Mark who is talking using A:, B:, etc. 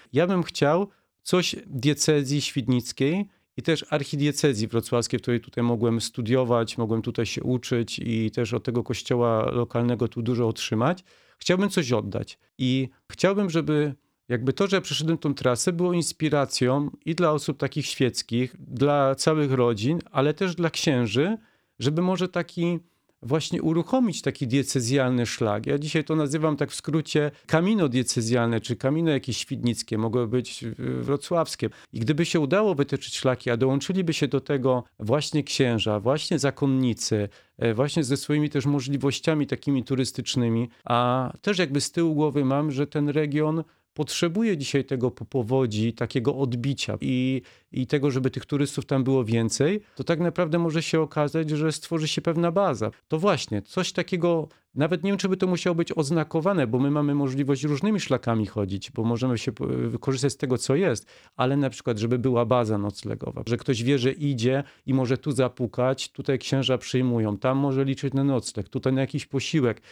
A: Ja bym chciał coś diecezji świdnickiej i też archidiecezji wrocławskiej, w której tutaj mogłem studiować, mogłem tutaj się uczyć i też od tego kościoła lokalnego tu dużo otrzymać. Chciałbym coś oddać i chciałbym, żeby jakby to, że ja przeszedłem tą trasę, było inspiracją i dla osób takich świeckich, dla całych rodzin, ale też dla księży, żeby może taki właśnie uruchomić taki diecezjalny szlak. Ja dzisiaj to nazywam tak w skrócie kamino diecezjalne, czy kamino jakieś świdnickie, mogły być wrocławskie. I gdyby się udało wytyczyć szlaki, a dołączyliby się do tego właśnie księża, właśnie zakonnicy, właśnie ze swoimi też możliwościami takimi turystycznymi, a też jakby z tyłu głowy mam, że ten region potrzebuje dzisiaj tego po powodzi, takiego odbicia i tego, żeby tych turystów tam było więcej, to tak naprawdę może się okazać, że stworzy się pewna baza. To właśnie, coś takiego, nawet nie wiem, czy by to musiało być oznakowane, bo my mamy możliwość różnymi szlakami chodzić, bo możemy się wykorzystać z tego, co jest, ale na przykład, żeby była baza noclegowa, że ktoś wie, że idzie i może tu zapukać, tutaj księża przyjmują, tam może liczyć na nocleg, tutaj na jakiś posiłek